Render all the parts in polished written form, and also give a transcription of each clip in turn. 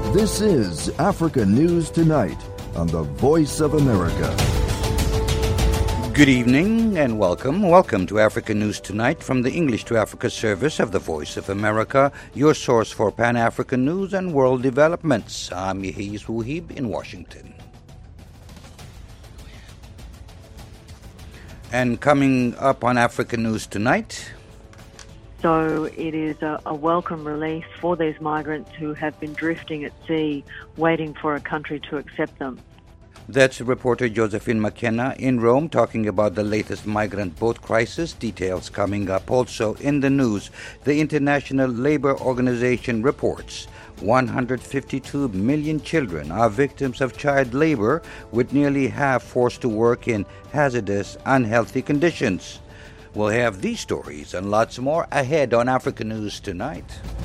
This is Africa News Tonight on the Voice of America. Good evening and welcome. Welcome to Africa News Tonight from the English to Africa service of the Voice of America, your source for Pan-African news and world developments. I'm Yehiz Wuhib in Washington. And coming up on Africa News Tonight... So it is a welcome relief for these migrants who have been drifting at sea, waiting for a country to accept them. That's reporter Josephine McKenna in Rome talking about the latest migrant boat crisis. Details coming up. Also in the news, the International Labour Organization reports 152 million children are victims of child labor, with nearly half forced to work in hazardous, unhealthy conditions. We'll have these stories and lots more ahead on Africa News Tonight.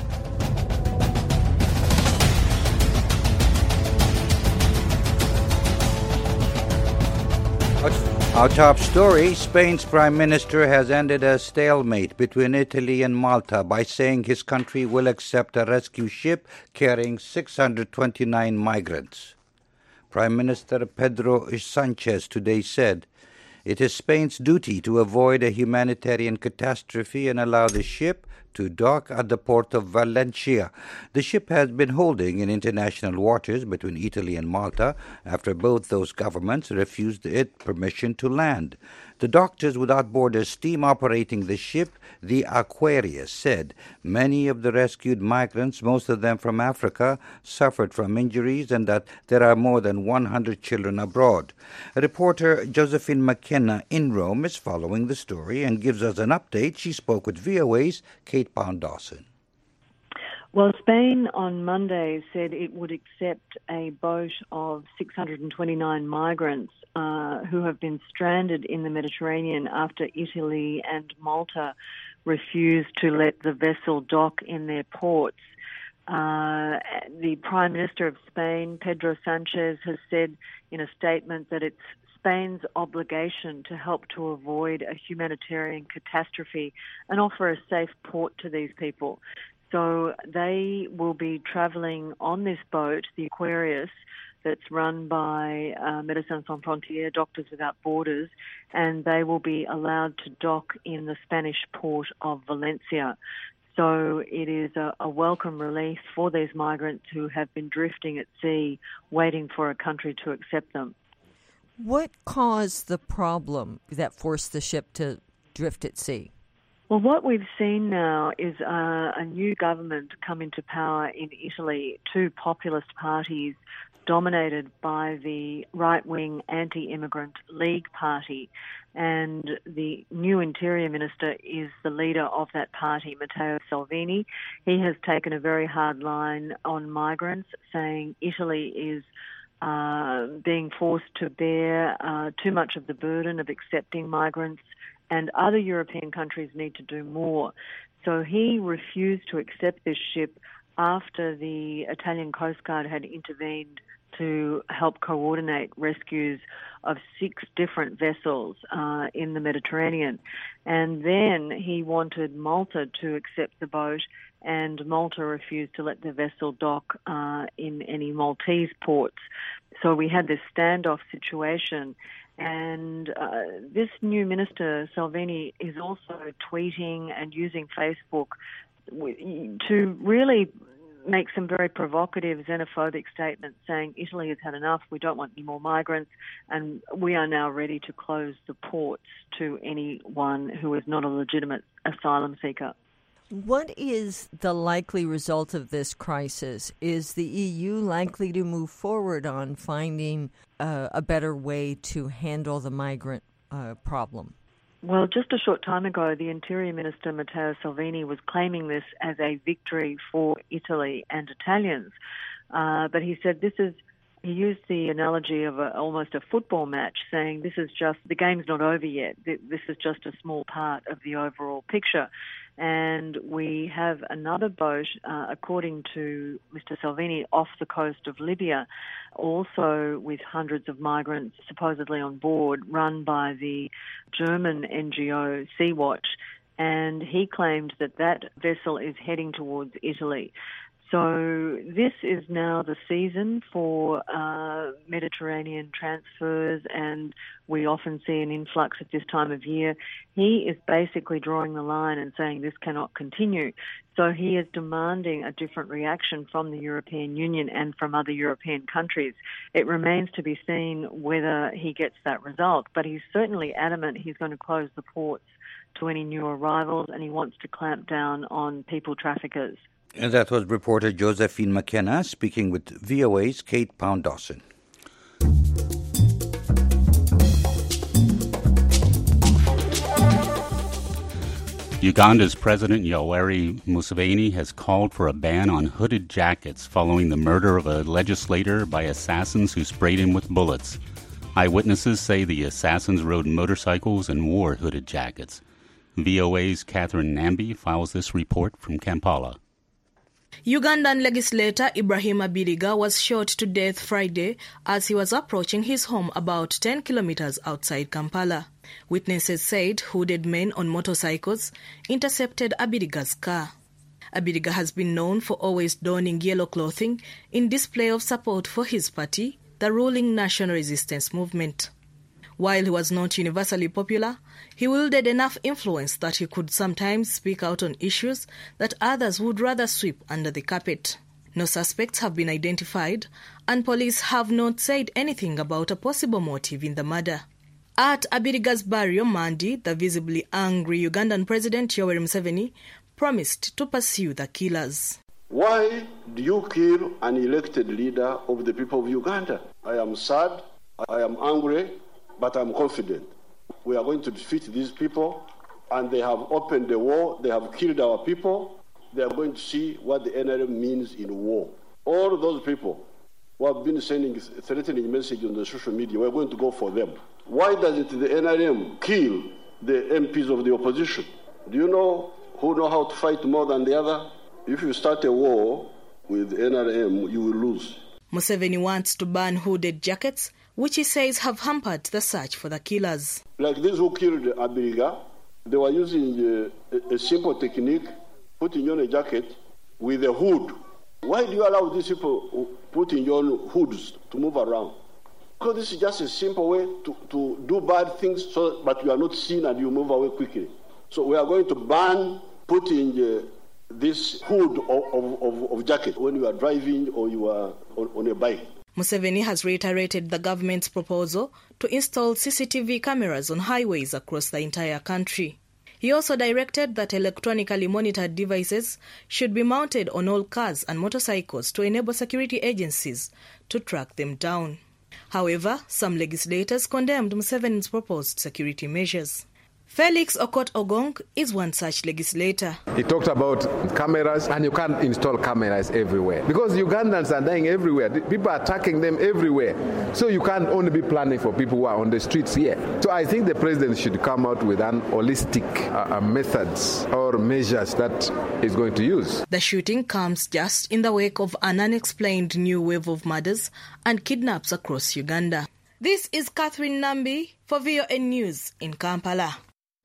Our top story, Spain's Prime Minister has ended a stalemate between Italy and Malta by saying his country will accept a rescue ship carrying 629 migrants. Prime Minister Pedro Sanchez today said, "It is Spain's duty to avoid a humanitarian catastrophe and allow the ship to dock at the port of Valencia." The ship has been holding in international waters between Italy and Malta after both those governments refused it permission to land. The Doctors Without Borders team operating the ship, the Aquarius, said many of the rescued migrants, most of them from Africa, suffered from injuries and that there are more than 100 children abroad. Reporter Josephine McKenna in Rome is following the story and gives us an update. She spoke with VOA's Kate Pound-Dawson. Well, Spain on Monday said it would accept a boat of 629 migrants who have been stranded in the Mediterranean after Italy and Malta refused to let the vessel dock in their ports. The Prime Minister of Spain, Pedro Sanchez, has said in a statement that it's Spain's obligation to help to avoid a humanitarian catastrophe and offer a safe port to these people. So they will be travelling on this boat, the Aquarius, that's run by Médecins Sans Frontières, Doctors Without Borders, and they will be allowed to dock in the Spanish port of Valencia. So it is a welcome relief for these migrants who have been drifting at sea, waiting for a country to accept them. What caused the problem that forced the ship to drift at sea? Well, what we've seen now is a new government come into power in Italy, two populist parties dominated by the right-wing anti-immigrant League Party, and the new Interior Minister is the leader of that party, Matteo Salvini. He has taken a very hard line on migrants, saying Italy is being forced to bear too much of the burden of accepting migrants, and other European countries need to do more. So he refused to accept this ship after the Italian Coast Guard had intervened to help coordinate rescues of 6 different vessels in the Mediterranean. And then he wanted Malta to accept the boat, and Malta refused to let the vessel dock in any Maltese ports. So we had this standoff situation. And this new minister, Salvini, is also tweeting and using Facebook to really make some very provocative xenophobic statements saying Italy has had enough, we don't want any more migrants, and we are now ready to close the ports to anyone who is not a legitimate asylum seeker. What is the likely result of this crisis? Is the EU likely to move forward on finding a better way to handle the migrant problem? Well, just a short time ago, the Interior Minister, Matteo Salvini, was claiming this as a victory for Italy and Italians. But he said he used the analogy of almost a football match, saying the game's not over yet. This is just a small part of the overall picture. And we have another boat, according to Mr. Salvini, off the coast of Libya, also with hundreds of migrants supposedly on board, run by the German NGO Sea-Watch. and he claimed that that vessel is heading towards Italy. So this is now the season for Mediterranean transfers, and we often see an influx at this time of year. He is basically drawing the line and saying this cannot continue. So he is demanding a different reaction from the European Union and from other European countries. It remains to be seen whether he gets that result, but he's certainly adamant he's going to close the ports to any new arrivals, and he wants to clamp down on people traffickers. And that was reporter Josephine McKenna speaking with VOA's Kate Pound-Dawson. Uganda's President Yoweri Museveni has called for a ban on hooded jackets following the murder of a legislator by assassins who sprayed him with bullets. Eyewitnesses say the assassins rode motorcycles and wore hooded jackets. VOA's Catherine Nambi files this report from Kampala. Ugandan legislator Ibrahim Abiriga was shot to death Friday as he was approaching his home about 10 kilometers outside Kampala. Witnesses said hooded men on motorcycles intercepted Abiriga's car. Abiriga has been known for always donning yellow clothing in display of support for his party, the ruling National Resistance Movement. While he was not universally popular, he wielded enough influence that he could sometimes speak out on issues that others would rather sweep under the carpet. No suspects have been identified, and police have not said anything about a possible motive in the murder. At Abiriga's burial, Mandi, the visibly angry Ugandan President Yoweri Museveni, promised to pursue the killers. Why do you kill an elected leader of the people of Uganda? I am sad, I am angry, but I'm confident. We are going to defeat these people, and they have opened the war, they have killed our people. They are going to see what the NRM means in war. All those people who have been sending threatening messages on the social media, we're going to go for them. Why does it the NRM kill the MPs of the opposition? Do you know who know how to fight more than the other? If you start a war with NRM, you will lose. Museveni wants to ban hooded jackets, which he says have hampered the search for the killers. Like these who killed Abiriga, they were using a simple technique, putting on a jacket with a hood. Why do you allow these people putting on hoods to move around? Because this is just a simple way to do bad things, but you are not seen and you move away quickly. So we are going to ban putting this hood of jacket when you are driving or you are on a bike. Museveni has reiterated the government's proposal to install CCTV cameras on highways across the entire country. He also directed that electronically monitored devices should be mounted on all cars and motorcycles to enable security agencies to track them down. However, some legislators condemned Museveni's proposed security measures. Felix Okot Ogong is one such legislator. He talked about cameras, and you can't install cameras everywhere because Ugandans are dying everywhere. People are attacking them everywhere. So you can't only be planning for people who are on the streets here. So I think the president should come out with an holistic methods or measures that he's going to use. The shooting comes just in the wake of an unexplained new wave of murders and kidnaps across Uganda. This is Catherine Nambi for VOA News in Kampala.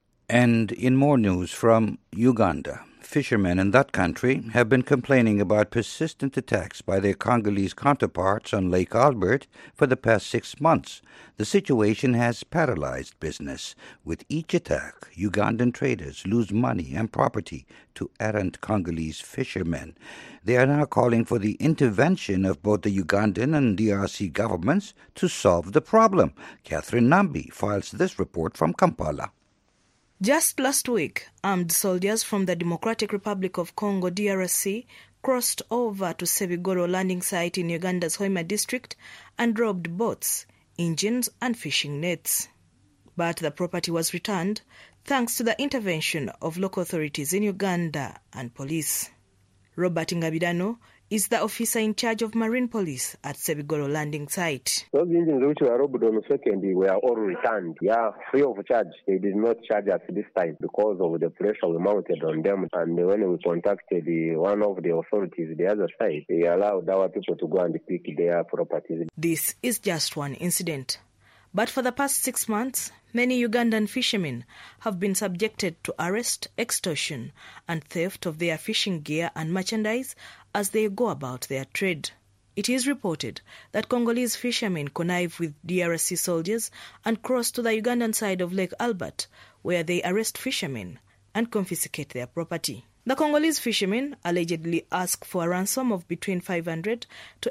And in more news from Uganda, fishermen in that country have been complaining about persistent attacks by their Congolese counterparts on Lake Albert for the past 6 months. The situation has paralyzed business. With each attack, Ugandan traders lose money and property to errant Congolese fishermen. They are now calling for the intervention of both the Ugandan and DRC governments to solve the problem. Catherine Nambi files this report from Kampala. Just last week, armed soldiers from the Democratic Republic of Congo, DRC, crossed over to Sebigoro landing site in Uganda's Hoima district and robbed boats, engines and fishing nets. But the property was returned thanks to the intervention of local authorities in Uganda and police. Robert Ngabidano is the officer in charge of Marine Police at Sebigoro landing site. Those engines which were robbed on the second day were all returned. Free of charge. They did not charge us this time because of the pressure we mounted on them. And when we contacted one of the authorities, the other side, they allowed our people to go and pick their properties. This is just one incident. But for the past 6 months, many Ugandan fishermen have been subjected to arrest, extortion, and theft of their fishing gear and merchandise as they go about their trade. It is reported that Congolese fishermen connive with DRC soldiers and cross to the Ugandan side of Lake Albert, where they arrest fishermen and confiscate their property. The Congolese fishermen allegedly ask for a ransom of between $500 to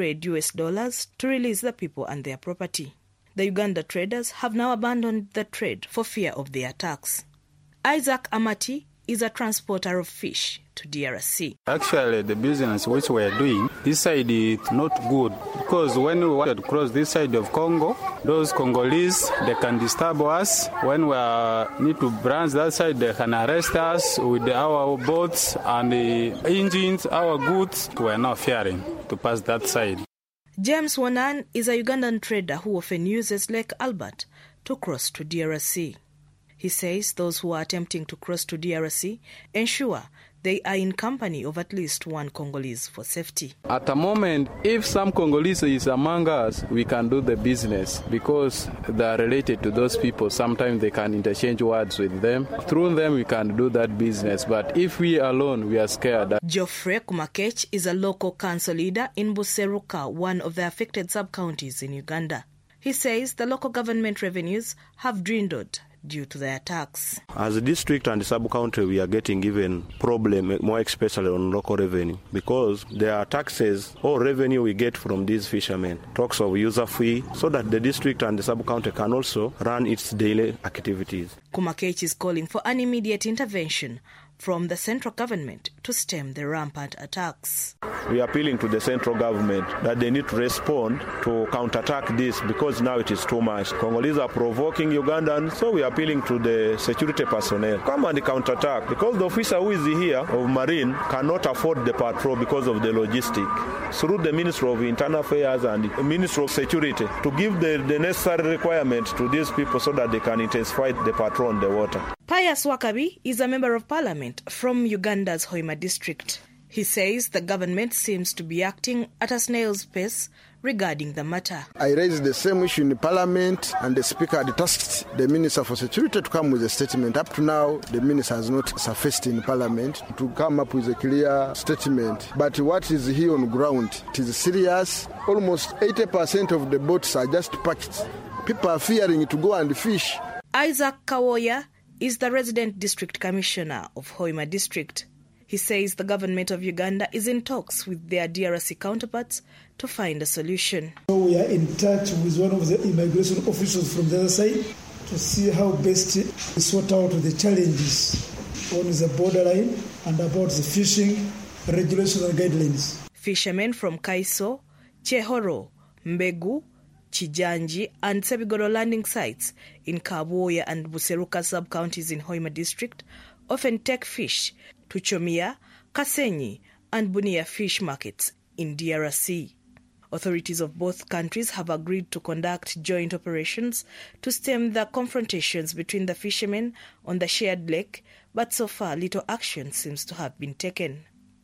$800 to release the people and their property. The Uganda traders have now abandoned the trade for fear of the attacks. Isaac Amati is a transporter of fish to DRC. Actually, the business which we are doing, this side is not good because when we wanted to cross this side of Congo, those Congolese, they can disturb us. When we need to branch that side, they can arrest us with our boats and the engines, our goods. We are not fearing to pass that side. James Wanan is a Ugandan trader who often uses Lake Albert to cross to DRC. He says those who are attempting to cross to DRC ensure they are in company of at least one Congolese for safety. At the moment, if some Congolese is among us, we can do the business because they are related to those people. Sometimes they can interchange words with them. Through them, we can do that business. But if we alone, we are scared. Geoffrey Kumakech is a local council leader in Buseruka, one of the affected sub-counties in Uganda. He says the local government revenues have dwindled due to the attacks. As a district and sub-county, we are getting even problem, more especially on local revenue, because there are taxes or revenue we get from these fishermen, talks of user fee, so that the district and the sub-county can also run its daily activities. Kumakech is calling for an immediate intervention from the central government to stem the rampant attacks. We are appealing to the central government that they need to respond to counterattack this because now it is too much. Congolese are provoking Ugandans, so we are appealing to the security personnel. Come and counterattack because the officer who is here of Marine cannot afford the patrol because of the logistic. Through the Ministry of Internal Affairs and the Ministry of Security to give the necessary requirements to these people so that they can intensify the patrol on the water. Pius Wakabi is a member of parliament from Uganda's Hoima district. He says the government seems to be acting at a snail's pace regarding the matter. I raised the same issue in the parliament and the speaker had tasked the Minister for Security to come with a statement. Up to now, the minister has not surfaced in parliament to come up with a clear statement. But what is here on ground, it is serious. Almost 80% of the boats are just packed. People are fearing to go and fish. Isaac Kawoya is the resident district commissioner of Hoima district. He says the government of Uganda is in talks with their DRC counterparts to find a solution. We are in touch with one of the immigration officials from the other side to see how best to sort out the challenges on the borderline and about the fishing regulations and guidelines. Fishermen from Kaiso, Chehoro, Mbegu, Chijanji and Sebigoro landing sites in Kabuoya and Buseruka sub-counties in Hoima district often take fish to Chomia, Kasenyi and Bunia fish markets in DRC. Authorities of both countries have agreed to conduct joint operations to stem the confrontations between the fishermen on the shared lake, but so far little action seems to have been taken.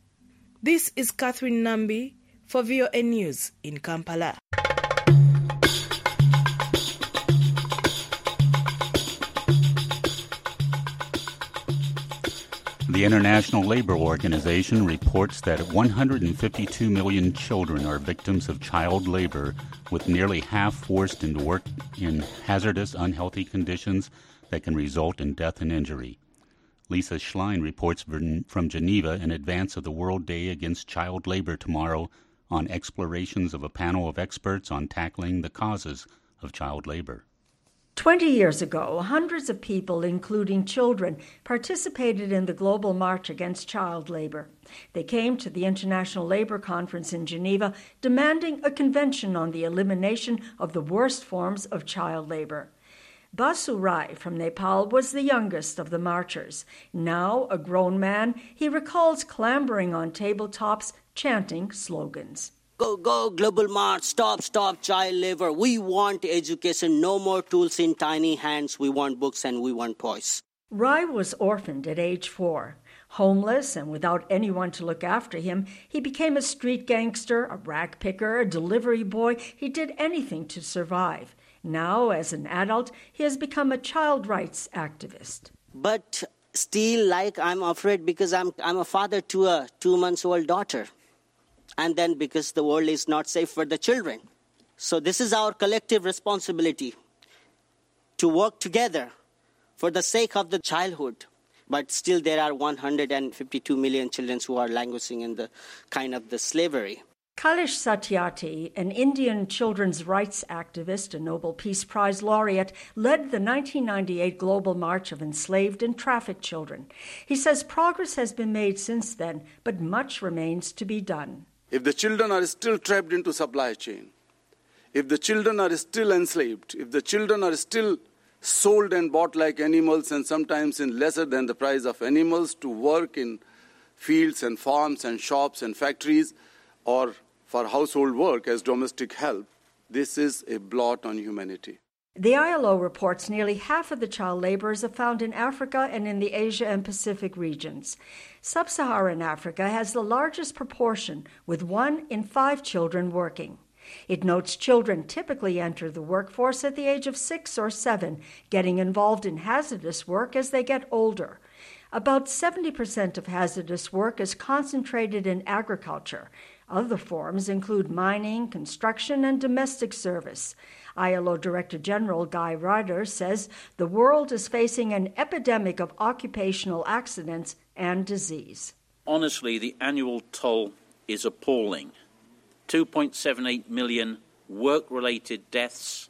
This is Catherine Nambi for VOA News in Kampala. The International Labour Organization reports that 152 million children are victims of child labor, with nearly half forced into work in hazardous, unhealthy conditions that can result in death and injury. Lisa Schlein reports from Geneva in advance of the World Day Against Child Labor tomorrow on explorations of a panel of experts on tackling the causes of child labor. 20 years ago, hundreds of people, including children, participated in the global march against child labor. They came to the International Labour Conference in Geneva demanding a convention on the elimination of the worst forms of child labor. Basu Rai from Nepal was the youngest of the marchers. Now a grown man, he recalls clambering on tabletops, chanting slogans. Go, go, global march, stop, stop child labor. We want education, no more tools in tiny hands. We want books and we want toys. Rai was orphaned at age 4. Homeless and without anyone to look after him, he became a street gangster, a rag picker, a delivery boy. He did anything to survive. Now, as an adult, he has become a child rights activist. But still, I'm afraid because I'm a father to a 2-month-old daughter. And then because the world is not safe for the children. So this is our collective responsibility to work together for the sake of the childhood. But still there are 152 million children who are languishing in the kind of the slavery. Kailash Satyarthi, an Indian children's rights activist and Nobel Peace Prize laureate, led the 1998 Global March of Enslaved and Trafficked Children. He says progress has been made since then, but much remains to be done. If the children are still trapped into supply chain, if the children are still enslaved, if the children are still sold and bought like animals and sometimes in lesser than the price of animals to work in fields and farms and shops and factories or for household work as domestic help, this is a blot on humanity. The ILO reports nearly half of the child laborers are found in Africa and in the Asia and Pacific regions. Sub-Saharan Africa has the largest proportion, with 1 in 5 children working. It notes children typically enter the workforce at the age of 6 or 7, getting involved in hazardous work as they get older. About 70% of hazardous work is concentrated in agriculture. Other forms include mining, construction, and domestic service. ILO Director General Guy Ryder says the world is facing an epidemic of occupational accidents and disease. Honestly, the annual toll is appalling. 2.78 million work-related deaths,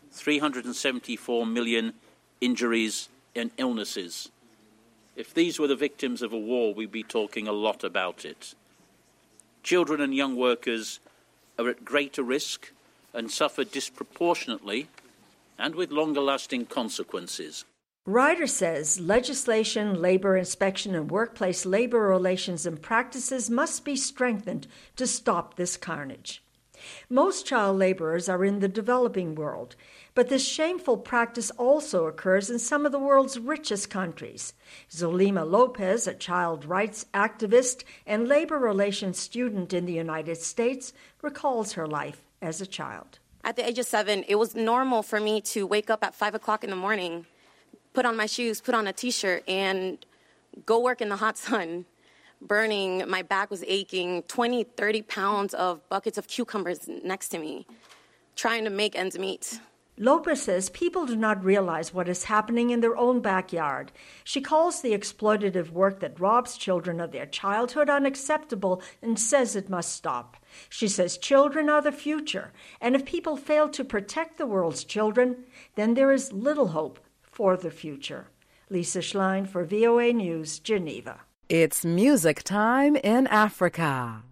374 million injuries and illnesses. If these were the victims of a war, we'd be talking a lot about it. Children and young workers are at greater risk and suffer disproportionately and with longer-lasting consequences. Ryder says legislation, labor inspection, and workplace labor relations and practices must be strengthened to stop this carnage. Most child laborers are in the developing world, but this shameful practice also occurs in some of the world's richest countries. Zolima Lopez, a child rights activist and labor relations student in the United States, recalls her life as a child. At the age of 7, it was normal for me to wake up at 5 o'clock in the morning, put on my shoes, put on a T-shirt, and go work in the hot sun, burning. My back was aching, 20, 30 pounds of buckets of cucumbers next to me, trying to make ends meet. Lopez says people do not realize what is happening in their own backyard. She calls the exploitative work that robs children of their childhood unacceptable and says it must stop. She says children are the future, and if people fail to protect the world's children, then there is little hope for the future. Lisa Schlein for VOA News, Geneva. It's music time in Africa.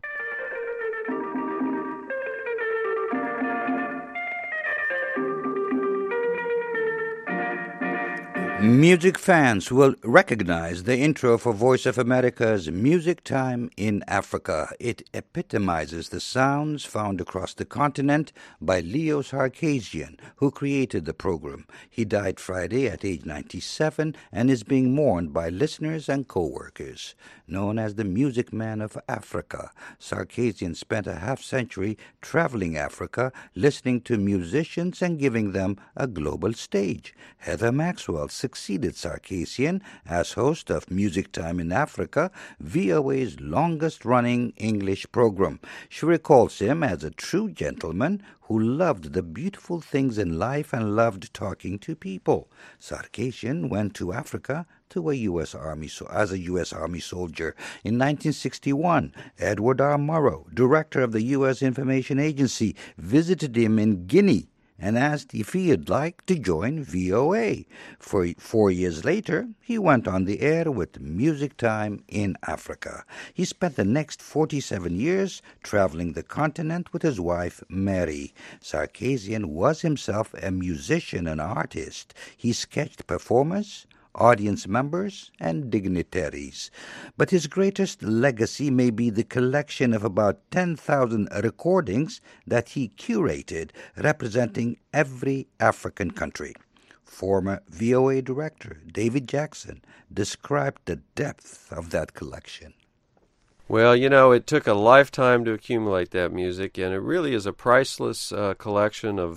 Music fans will recognize the intro for Voice of America's Music Time in Africa. It epitomizes the sounds found across the continent by Leo Sarkisian, who created the program. He died Friday at age 97 and is being mourned by listeners and co-workers. Known as the Music Man of Africa, Sarkisian spent a half-century traveling Africa, listening to musicians and giving them a global stage. Heather Maxwell succeeded Sarkisian as host of Music Time in Africa, VOA's longest-running English program. She recalls him as a true gentleman who loved the beautiful things in life and loved talking to people. Sarkisian went to Africa as a U.S. Army soldier. In 1961, Edward R. Murrow, director of the U.S. Information Agency, visited him in Guinea and asked if he'd like to join VOA. 4 years later, he went on the air with Music Time in Africa. He spent the next 47 years traveling the continent with his wife, Mary. Sarkisian was himself a musician and artist. He sketched performers, audience members, and dignitaries. But his greatest legacy may be the collection of about 10,000 recordings that he curated, representing every African country. Former VOA director David Jackson described the depth of that collection. Well, you know, it took a lifetime to accumulate that music, and it really is a priceless collection of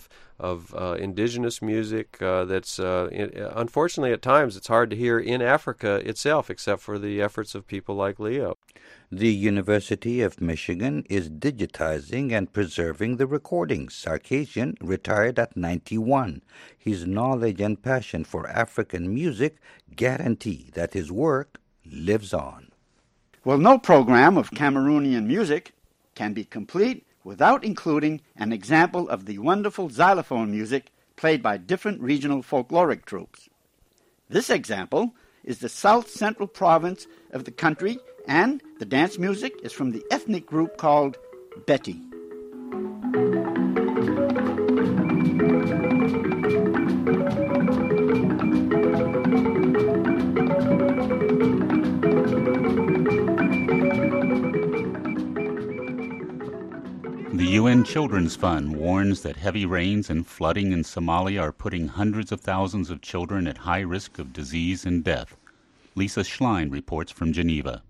indigenous music that's unfortunately at times it's hard to hear in Africa itself, except for the efforts of people like Leo. The University of Michigan is digitizing and preserving the recordings. Sarkisian retired at 91. His knowledge and passion for African music guarantee that his work lives on. Well, no program of Cameroonian music can be complete without including an example of the wonderful xylophone music played by different regional folkloric troops. This example is the South Central province of the country, and the dance music is from the ethnic group called Beti. The UN Children's Fund warns that heavy rains and flooding in Somalia are putting hundreds of thousands of children at high risk of disease and death. Lisa Schlein reports from Geneva.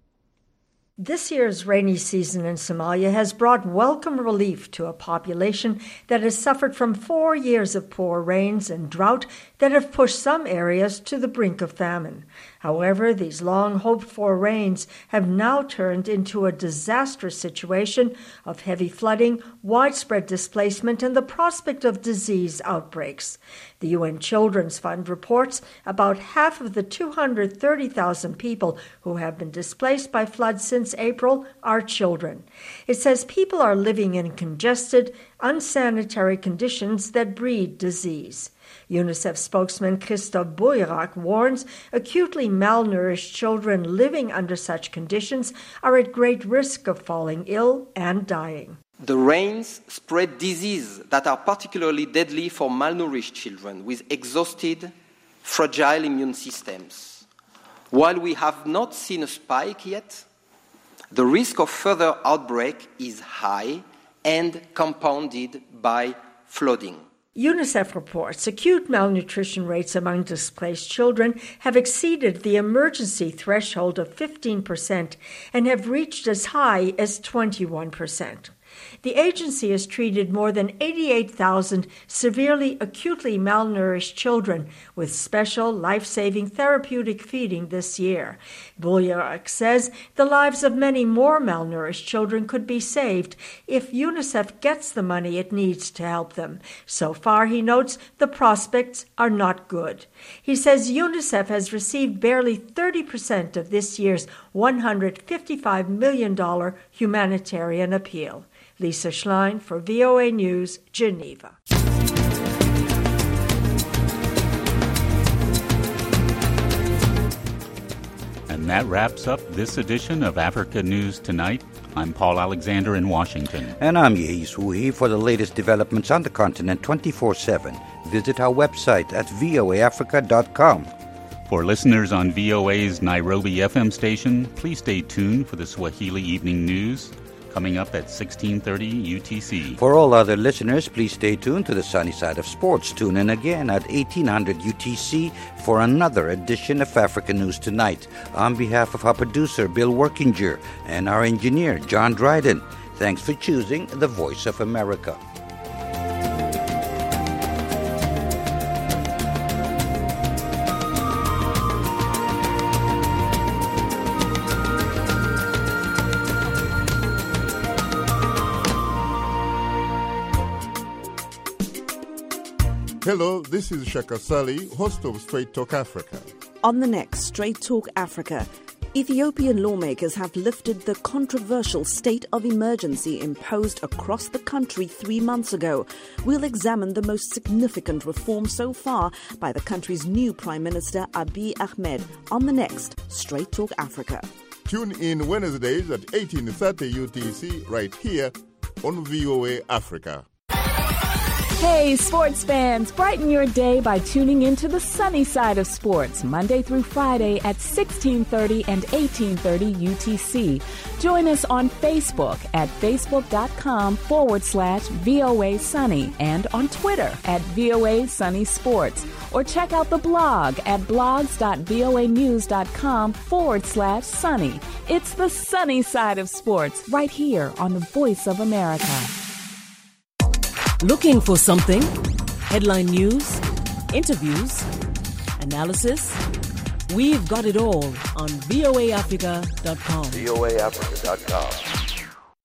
This year's rainy season in Somalia has brought welcome relief to a population that has suffered from 4 years of poor rains and drought that have pushed some areas to the brink of famine. However, these long-hoped-for rains have now turned into a disastrous situation of heavy flooding, widespread displacement, and the prospect of disease outbreaks. The UN Children's Fund reports about half of the 230,000 people who have been displaced by floods since April are children. It says people are living in congested, unsanitary conditions that breed disease. UNICEF spokesman Christophe Bouillac warns acutely malnourished children living under such conditions are at great risk of falling ill and dying. The rains spread diseases that are particularly deadly for malnourished children with exhausted, fragile immune systems. While we have not seen a spike yet, the risk of further outbreak is high and compounded by flooding. UNICEF reports acute malnutrition rates among displaced children have exceeded the emergency threshold of 15% and have reached as high as 21%. The agency has treated more than 88,000 severely acutely malnourished children with special life-saving therapeutic feeding this year. Bouillac says the lives of many more malnourished children could be saved if UNICEF gets the money it needs to help them. So far, he notes, the prospects are not good. He says UNICEF has received barely 30% of this year's $155 million humanitarian appeal. Lisa Schlein for VOA News, Geneva. And that wraps up this edition of Africa News Tonight. I'm Paul Alexander in Washington. And I'm Yeis Hui. For the latest developments on the continent 24/7, visit our website at voaafrica.com. For listeners on VOA's Nairobi FM station, please stay tuned for the Swahili Evening News, coming up at 16:30 UTC. For all other listeners, please stay tuned to the Sunny Side of Sports. Tune in again at 1800 UTC for another edition of Africa News Tonight. On behalf of our producer, Bill Workinger, and our engineer, John Dryden, thanks for choosing the Voice of America. Hello, this is Shaka Sali, host of Straight Talk Africa. On the next Straight Talk Africa, Ethiopian lawmakers have lifted the controversial state of emergency imposed across the country 3 months ago. We'll examine the most significant reform so far by the country's new Prime Minister Abiy Ahmed on the next Straight Talk Africa. Tune in Wednesdays at 18:30 UTC right here on VOA Africa. Hey, sports fans, brighten your day by tuning into the sunny side of sports, Monday through Friday at 16:30 and 18:30 UTC. Join us on Facebook at facebook.com/VOA Sunny and on Twitter at VOA Sunny Sports. Or check out the blog at blogs.voanews.com/sunny. It's the sunny side of sports right here on the Voice of America. Looking for something? Headline news, interviews, analysis. We've got it all on voaafrica.com. voaafrica.com.